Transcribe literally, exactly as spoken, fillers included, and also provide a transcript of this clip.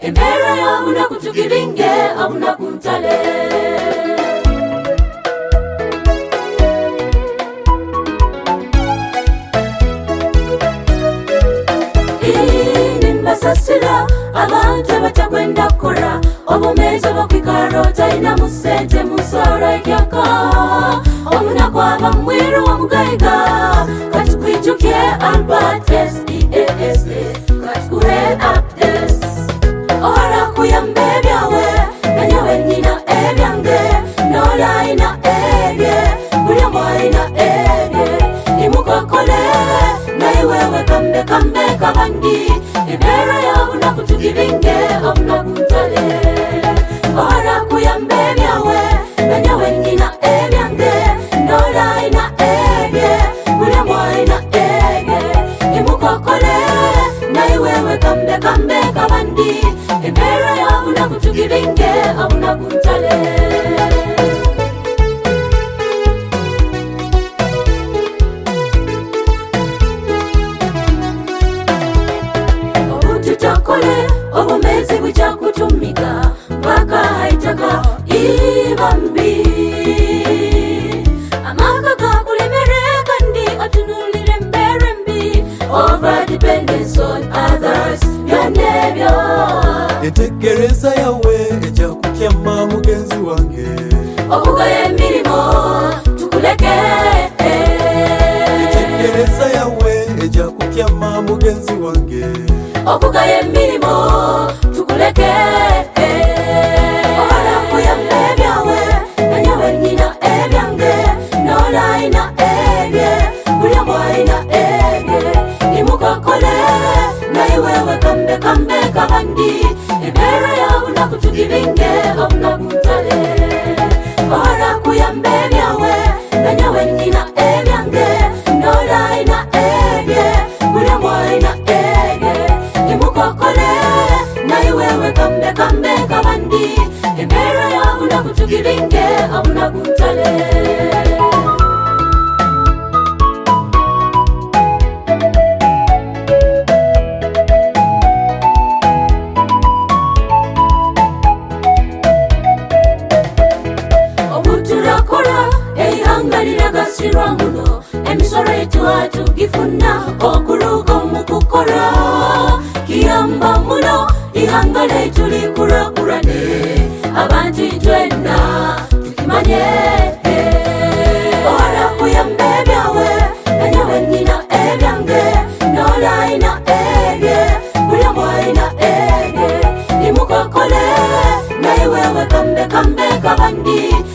Embera ya muna kutugiringe amuna kuntale. Sasira abantu batakwenda kora obumeza bakikarota ina musente musara yaka omuna kwaba mwiru wa mugaiga katukwijuke Albert S E A S katukuhe updates ora kuyambe byawe nanyawe nina ebyange nola ina ebye buli mwa ina ebye imukokole naiwewe kambe kambe kabandi. Embera ya muna kutugiringe amuna kuntale. Ora kuyambe byawe nanyawe nina ebyange nola ina ebye buli mwa ina ebye imukokole naiwewe kambe kambe kabandi. Embera ya muna kutugiringe amuna kuntale. Obumezi buja kutumika mpaka haitaka ibambi amaka kakulemereka ndi atunulire mbere mbi over dependence on others yonebyo etekereza yawe eja kutyama mugenzi wange obugaye emirimo tukuleke etekereza yawe eja kutyama mugenzi wange okugaye emirimo tukuleke ora kuyambe byawe nanyawe nina ebyange nola ina ebye buli mwa ina ebye imukokole naiwewe kambe kambe kabandi. Embera ya muna kutugiringe amuna kuntale. Ora kuyambe byawe nanyawe nina ebyange nola ina ebye buli mwa ina ebye imukokole naiwewe kambe kambe kabandi. Embera ya muna kutugiringe amuna kuntale. Omuturakora eihangalira gasirwa muno emisoro yetu atugifuna okuruga mukukora kiyamba muno ihangale tulikurakurane abantu itwena tukimanye. Ora kuyambe byawe nanyawe nina ebyange nola ina ebye buli mwa ina ebye imukokole naiwewe kambe kambe kabandi.